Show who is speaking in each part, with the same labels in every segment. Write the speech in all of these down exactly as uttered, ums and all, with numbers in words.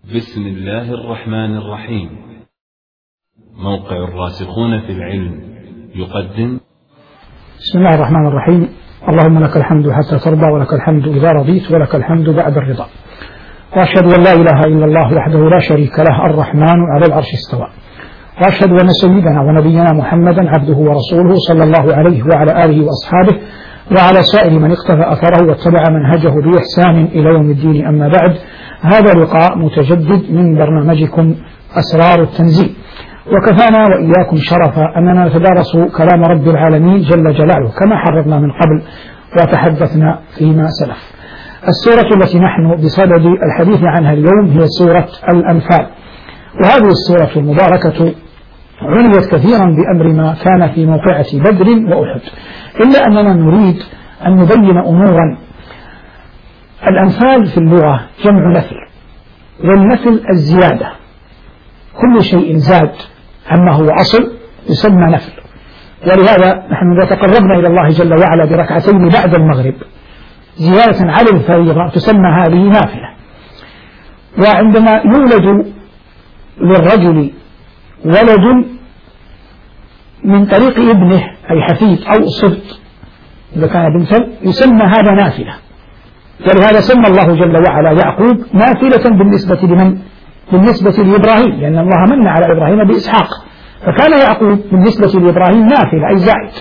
Speaker 1: بسم الله الرحمن الرحيم. موقع الراسخون في العلم يقدم.
Speaker 2: بسم الله الرحمن الرحيم. اللهم لك الحمد حتى ترضى، ولك الحمد إذا رضيت، ولك الحمد بعد الرضا. وأشهد أن لا إله إلا الله وحده لا شريك له الرحمن على العرش استوى. وأشهد أن سيدنا ونبينا محمدا عبده ورسوله صلى الله عليه وعلى آله وأصحابه وعلى سائر من اقتفى أثره واتبع منهجه بإحسان إلى يوم الدين. أما بعد، هذا لقاء متجدد من برنامجكم أسرار التنزيل، وكفانا وإياكم شرفا أننا نتدارس كلام رب العالمين جل جلاله كما حررنا من قبل وتحدثنا فيما سلف. السورة التي نحن بصدد الحديث عنها اليوم هي سورة الأنفال، وهذه السورة المباركة عنيت كثيرا بأمر ما كان في موقعة بدر وأحد، إلا أننا نريد أن نبين أمورا. الأنفال في اللغة جمع نفل، والنفل الزيادة، كل شيء زاد عما هو أصل يسمى نفل. ولهذا نحن إذا تقربنا إلى الله جل وعلا بركعتين بعد المغرب زيادة على الفريضة تسمى هذه نافلة. وعندما يولد للرجل ولد من طريق ابنه أي حفيد أو صبط إذا كان بنتا يسمى هذا نافلة. ولهذا سمى الله جل وعلا يعقوب نافلة بالنسبة لمن؟ بالنسبة لإبراهيم، لأن الله من على إبراهيم بإسحاق، فكان يعقوب بالنسبة لإبراهيم نافلة أي زائد.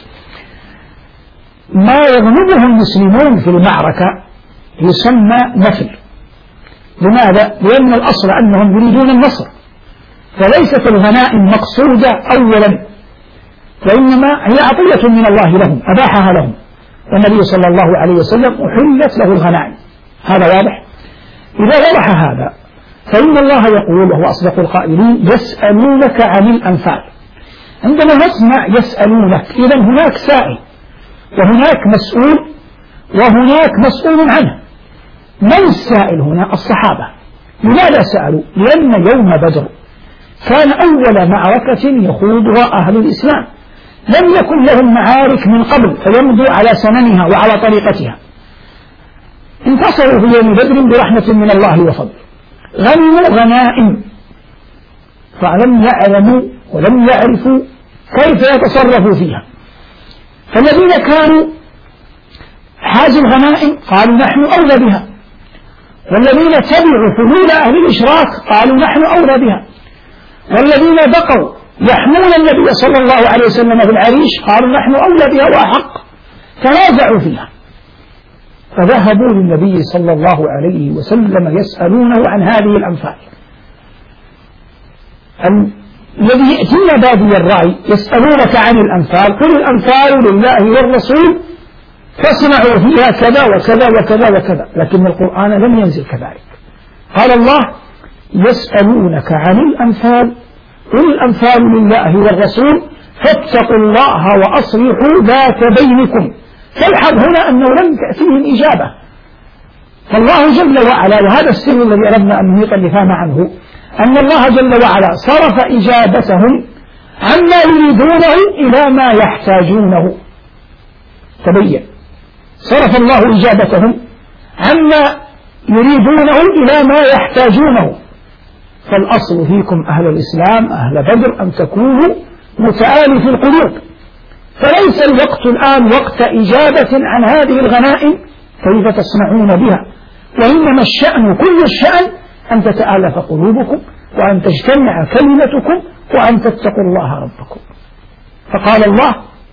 Speaker 2: ما يغنمه المسلمون في المعركة يسمى نفل. لماذا؟ لأن الأصل أنهم يريدون النصر، فليست الغنائم مقصودة أولا، وإنما هي عطية من الله لهم أباحها لهم، والنبي صلى الله عليه وسلم أحلت له الغنائم. هذا واضح؟ إذا وضح هذا فإن الله يقول وهو أصدق القائلين: يسألونك عن الأنفال. عندما نسمع يسألونك إذن هناك سائل وهناك مسؤول وهناك مسؤول عنه. من السائل هنا؟ الصحابة. لماذا سألوا؟ لأن يوم بدر كان أول معركة يخوضها أهل الإسلام، لم يكن لهم معارك من قبل فيمضوا على سننها وعلى طريقتها. انتصروا في يوم بدر برحمة من الله وفضل، غنموا غنائم، فلم يعلموا ولم يعرفوا كيف يتصرفوا فيها. فالذين كانوا حاز الغنائم قالوا نحن أولى بها، والذين تبعوا حلول أهل الإشراك قالوا نحن أولى بها، والذين بقوا يحمون النبي صلى الله عليه وسلم بالعريش قالوا نحن أولى بها وأحق، تنازعوا فيها. فذهبوا للنبي صلى الله عليه وسلم يسألونه عن هذه الأنفال. الذي يأتينا بادي الرأي يسألونك عن الأنفال، قل الأنفال لله والرسول فاصنعوا فيها كذا وكذا وكذا وكذا، لكن القرآن لم ينزل كذلك. قال الله: يسألونك عن الأنفال قل الأنفال لله والرسول فاتقوا الله وأصلحوا ذات بينكم. فالحظ هنا أنه لم تأتيهم إجابة، فالله جل وعلا، وهذا السر الذي أردنا أن نميط اللثام عنه، أن الله جل وعلا صرف إجابتهم عما يريدونه إلى ما يحتاجونه. تبين، صرف الله إجابتهم عما يريدونه إلى ما يحتاجونه. فالأصل فيكم أهل الإسلام أهل بدر أن تكونوا متآلف القلوب، فليس الوقت الآن وقت إجابة عن هذه الغنائم كيف تصنعون بها، وإنما الشأن كل الشأن أن تتآلف قلوبكم وأن تجتمع كلمتكم وأن تتقوا الله ربكم. فقال الله: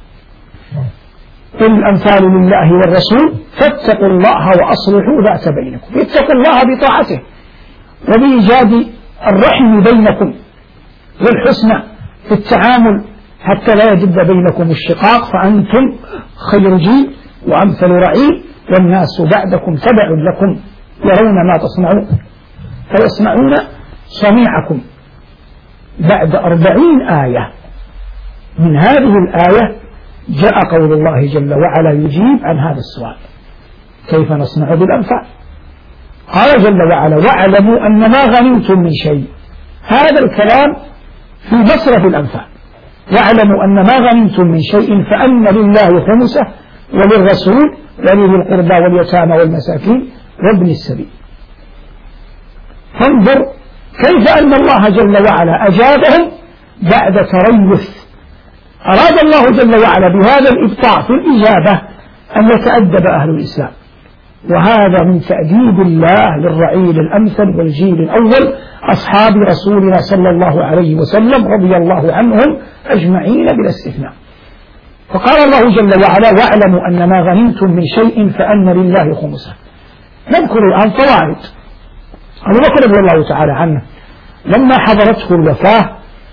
Speaker 2: قل الأنفال لله والرسول فاتقوا الله وأصلحوا ذات بينكم. اتقوا الله بطاعته وبإيجاد الرحم بينكم والحسنى في التعامل حتى لا يجد بينكم الشقاق، فأنتم خير جيل وأمثل رعيل، والناس بعدكم تبع لكم يرون ما تصنعون فيسمعون صنيعكم. بعد أربعين آية من هذه الآية جاء قول الله جل وعلا يجيب عن هذا السؤال: كيف نصنع بالأنفال؟ قال جل وعلا: واعلموا أن ما غنمتم من شيء. هذا الكلام في مصرف الأنفال. واعلموا أن ما غنمتم من شيء فأن لله خمسه وللرسول ولذي القربى واليتامى والمساكين وابن السبيل. فانظر كيف أن الله جل وعلا أجابهم بعد تريث؟ أراد الله جل وعلا بهذا الإبطاء في الإجابة أن يتأدب أهل الإسلام، وهذا من تأديب الله للرعيل الأمثل والجيل الأول أصحاب رسولنا صلى الله عليه وسلم رضي الله عنهم أجمعين بلا استثناء. فقال الله جل وعلا: واعلموا أن ما غنمتم من شيء فأن لله خمسه. نذكر الآن فوائد. أبو بكر رضي الله تعالى عنه لما حضرته الوفاة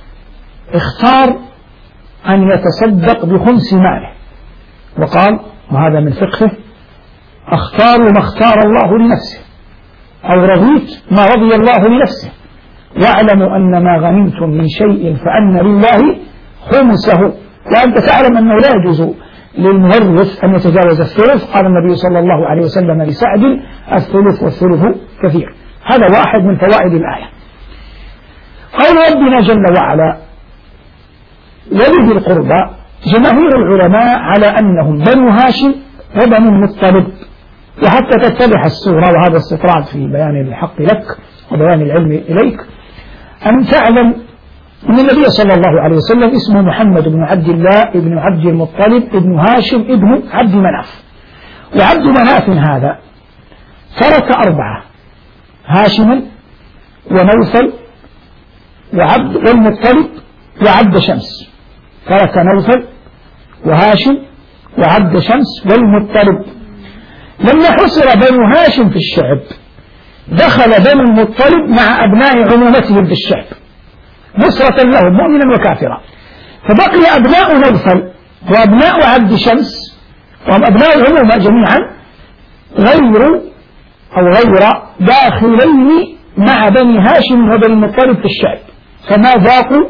Speaker 2: اختار أن يتصدق بخمس ماله، وقال، وهذا من فقهه: أختار ما اختار الله لنفسه، أو رضيت ما رضي الله لنفسه. واعلموا أن ما غنمتم من شيء فأن لله خمسه. وأنت تعلم أنه لا يجوز للمورث أن يتجاوز الثلث. قال النبي صلى الله عليه وسلم لسعد: الثلث والثلث كثير. هذا واحد من فوائد الآية. قول ربنا جل وعلا: وذي القربى، جماهير العلماء على أنهم بنو هاشم وبنو المطلب. وحتى تتضح الصورة، وهذا استطراد في بيان الحق لك وبيان العلم إليك، أن تعلم أن النبي صلى الله عليه وسلم اسمه محمد بن عبد الله بن عبد المطلب بن هاشم بن عبد مناف. وعبد مناف هذا ترك أربعة: هاشما ونوفل وعبد والمطلب وعبد شمس. ترك نوفل وهاشم وعبد شمس والمطلب. لما حصر بنو هاشم في الشعب دخل بنو المطلب مع أبناء عمومتهم في الشعب نصرة لهم مؤمنا وكافرا، فبقي أبناء نوفل وأبناء عبد شمس وهم أبناء العمومة جميعا غير أو غير داخلين مع بني هاشم وبني المطلب في الشعب، فما ذاقوا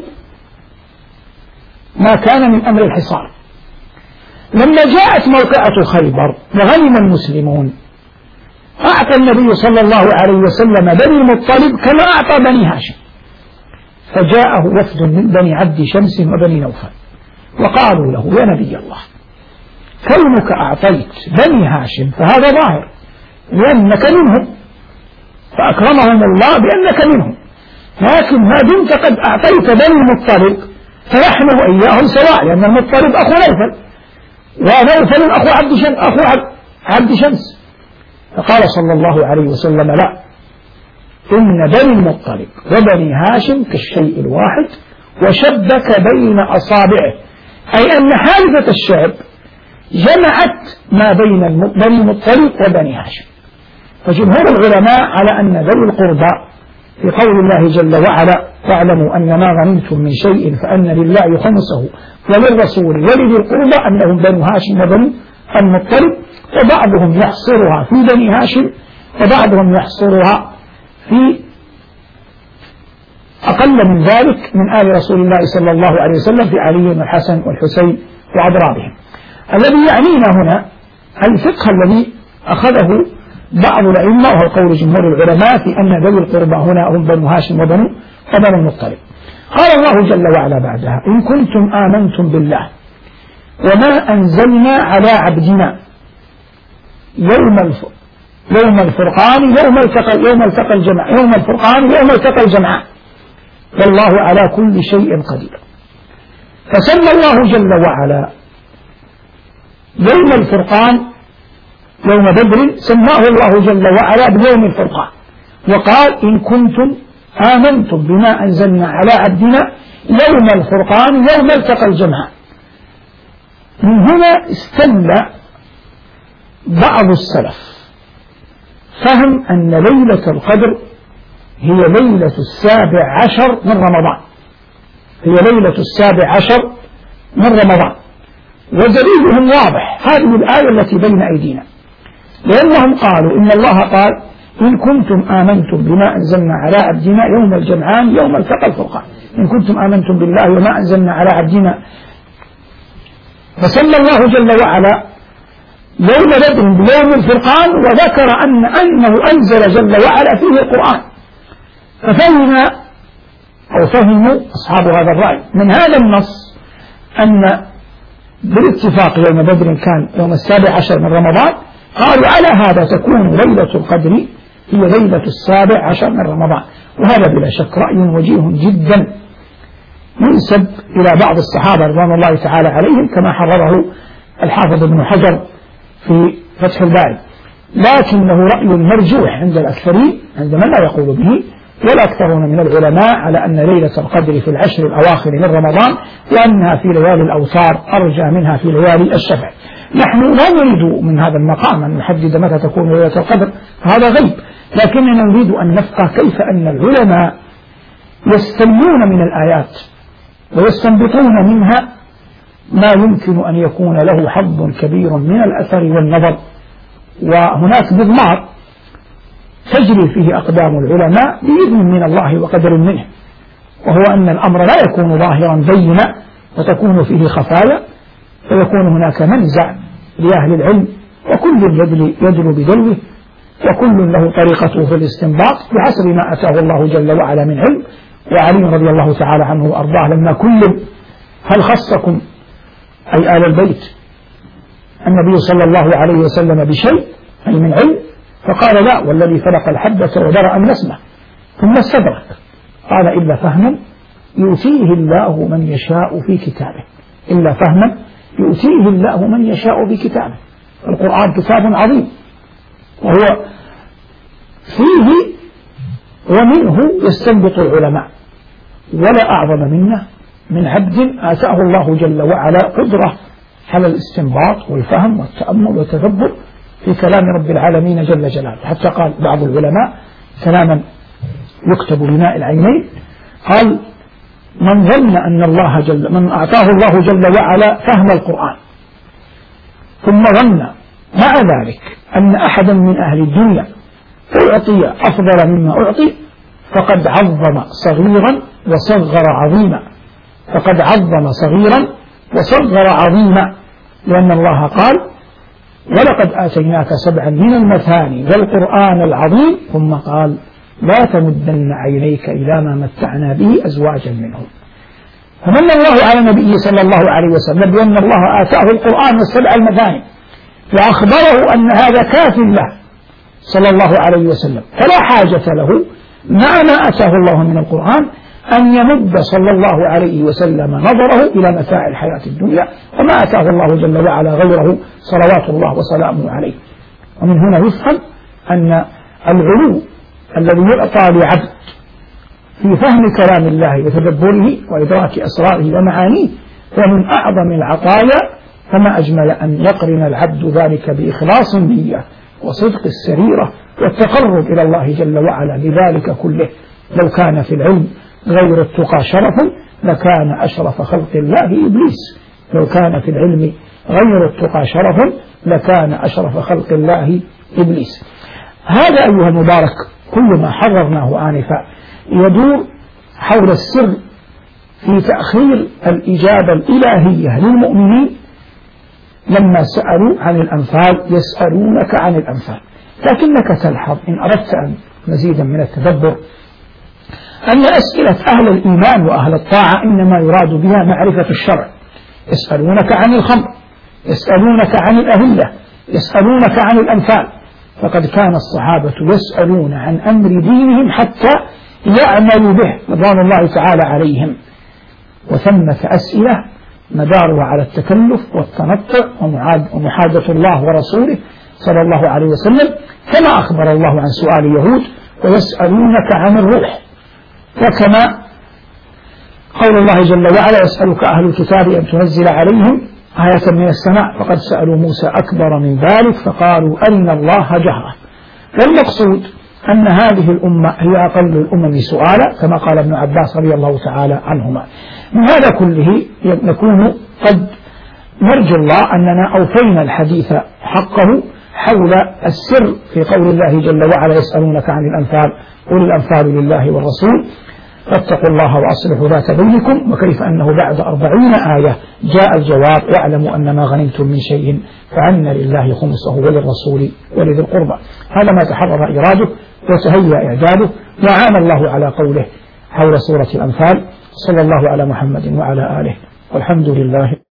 Speaker 2: ما كان من أمر الحصار. لما جاءت موقعة خيبر وغنم المسلمون أعطى النبي صلى الله عليه وسلم بني المطلب كما أعطى بني هاشم، فجاءه وفد من بني عبد شمس وبني نوفل وقالوا له: يا نبي الله، كونك أعطيت بني هاشم فهذا ظاهر لأنك منهم، فأكرمهم الله بأنك منهم، لكن ما دمت قد أعطيت بني المطلب فنحن وإياهم سواء، لأن المطلب أخو نوفل ونوفل أخو عبد شمس أخو عبد شمس. فقال صلى الله عليه وسلم: لا، إن بني المطلب وبني هاشم كالشيء الواحد، وشبك بين أصابعه، أي أن حادثة الشعب جمعت ما بين بني المطلب وبني هاشم. فجمهور العلماء على أن ذوي القربى في قول الله جل وعلا: واعلموا أن ما غنمتم من شيء فأن لله خمسه وللرسول ولذي القربى أنهم بنو هاشم وبنو المطلب، وبعضهم يحصرها في بني هاشم وبعضهم يحصرها في أقل من ذلك من آل رسول الله صلى الله عليه وسلم في علي والحسن والحسين وأضرابهم. الذي يعنينا هنا الفقه الذي أخذه بعض الأئمة، وهو قول جمهور العلماء في أن ذوي القربى هنا هم بنو هاشم وبنو وبنو المطلب. قال الله جل وعلا بعدها: إن كنتم آمنتم بالله وما أنزلنا على عبدنا يوم الف... يوم الفرقان يوم التقى يوم التقى الجمع يوم الفرقان يوم التقى الجمعان والله على كل شيء قدير. فسمى الله جل وعلا يوم الفرقان يوم بدر، سماه الله جل وعلا بيوم الفرقان، وقال: إن كنتم آمنتم بما أنزلنا على عبدنا يوم الفرقان يوم التقى الجمعان. من هنا استل بعض السلف فهم أن ليلة القدر هي ليلة السابع عشر من رمضان، هي ليلة السابع عشر من رمضان، ودليلهم واضح، هذه الآية التي بين أيدينا، لأنهم قالوا إن الله قال: إن كنتم آمنتم بما أنزلنا على عبدنا يوم الجمعان يوم التقى الفرقان، إن كنتم آمنتم بالله وما أنزلنا على عبدنا. فسمى الله جل وعلا يوم بدر بيوم الفرقان، وذكر أن أنه أنزل جل وعلا فيه القرآن. ففهم أو فهموا أصحاب هذا الرأي من هذا النص أن بالاتفاق يوم بدر كان يوم السابع عشر من رمضان، قالوا على هذا تكون ليلة القدر هي ليلة السابع عشر من رمضان. وهذا بلا شك رأي وجيه جدا ينسب إلى بعض الصحابة رضوان الله تعالى عليهم كما حرره الحافظ ابن حجر في فتح الباري، لكنه رأي مرجوح عند الأكثرين عند من لا يقول به، والأكثرون من العلماء على أن ليلة القدر في العشر الأواخر من رمضان وأنها في ليالي الأوتار أرجى منها في ليالي الشفع. نحن لا نريد من هذا المقام أن نحدد متى تكون ليلة القدر، هذا غيب، لكننا نريد أن نفقه كيف أن العلماء يستنبطون من الآيات ويستنبطون منها ما يمكن أن يكون له حظ كبير من الأثر والنظر، وهناك مضمار تجري فيه أقدام العلماء بإذن من الله وقدر منه، وهو أن الأمر لا يكون ظاهرا بينا وتكون فيه خفايا، فيكون هناك منزع لأهل العلم، وكل يدل بدلوه، وكل له طريقته في الاستنباط بحسب ما أتاه الله جل وعلا من علم. وعلي رضي الله تعالى عنه وأرضاه لما كلم هل خصكم أي آل البيت النبي صلى الله عليه وسلم بشيء أي من علم؟ فقال لا، والذي فلق الحبة وبرأ النسمة، ثم استدرك قال إلا فهما يؤتيه الله من يشاء في كتابه، إلا فهما يؤتيه الله من يشاء في كتابه. القرآن كتاب عظيم، وهو فيه ومنه يستنبط العلماء، ولا أعظم منه من عبد آتاه الله جل وعلا قدرة على الاستنباط والفهم والتأمل والتدبر في كلام رب العالمين جل جلاله، حتى قال بعض العلماء كلاما يكتب بماء العينين، قال من ظن أن الله جل من أعطاه الله جل وعلا فهم القرآن ثم ظن مع ذلك أن أحدا من أهل الدنيا أعطي أفضل مما أعطي فقد عظم صغيرا وصغر عظيما، فقد عظم صغيرا وصغر عظيما، لأن الله قال ولقد آتيناك سبعا من المثاني والقرآن العظيم، ثم قال لا تمدن عينيك إلى ما متعنا به أزواجا منهم. فمن الله على النبي صلى الله عليه وسلم بأن الله آتاه القرآن والسبع المثاني، وأخبره أن هذا كاف له صلى الله عليه وسلم، فلا حاجة له مع ما أتاه الله من القرآن أن يمد صلى الله عليه وسلم نظره إلى متاع الحياة الدنيا، وما أتاه الله جل وعلا غيره صلوات الله وسلامه عليه. ومن هنا يفهم أن العلو الذي يعطى لعبد في فهم كلام الله وتدبره وإدراك أسراره ومعانيه هو من أعظم العطايا، فما أجمل أن يقرن العبد ذلك بإخلاص النية وصدق السريرة والتقرب إلى الله جل وعلا بذلك كله. لو كان في العلم غير التقى شرف لكان أشرف خلق الله إبليس، لو كان في العلم غير التقى شرف لكان أشرف خلق الله إبليس. هذا أيها المبارك كل ما حررناه آنفا يدور حول السر في تأخير الإجابة الإلهية للمؤمنين لما سألوا عن الأنفال، يسألونك عن الأنفال، لكنك تلحظ إن أردت أن مزيدا من التدبر أن أسئلة أهل الإيمان وأهل الطاعة إنما يراد بها معرفة الشرع. يسألونك عن الخمر، يسألونك عن الأهلة، يسألونك عن الأنفال، فقد كان الصحابة يسألون عن أمر دينهم حتى يعملوا به رضوان الله تعالى عليهم. وثمة أسئلة مدارها على التكلف والتنطع ومحادة الله ورسوله صلى الله عليه وسلم، كما أخبر الله عن سؤال اليهود ويسألونك عن الروح، وكما قول الله جل وعلا يسألك أهل الكتاب أن تنزل عليهم آية من السماء، فقد سألوا موسى أكبر من ذلك فقالوا أرنا الله جهرة. والمقصود أن هذه الأمة هي أقل الأمم سؤالا كما قال ابن عباس رضي الله تعالى عنهما. من هذا كله نكون قد نرجو الله أننا أوفينا الحديث حقه حول السر في قول الله جل وعلا يسألونك عن الأنفال قل الأنفال لله والرسول فاتقوا الله وأصلحوا ذات بينكم، وكيف أنه بعد أربعين آية جاء الجواب واعلموا أن ما غنمتم من شيء فأن لله خمسه وللرسول ولذي القربى. هذا ما تحرر إراده وتهيأ إعداده وعان الله على قوله حول سورة الأنفال. صلى الله على محمد وعلى آله والحمد لله.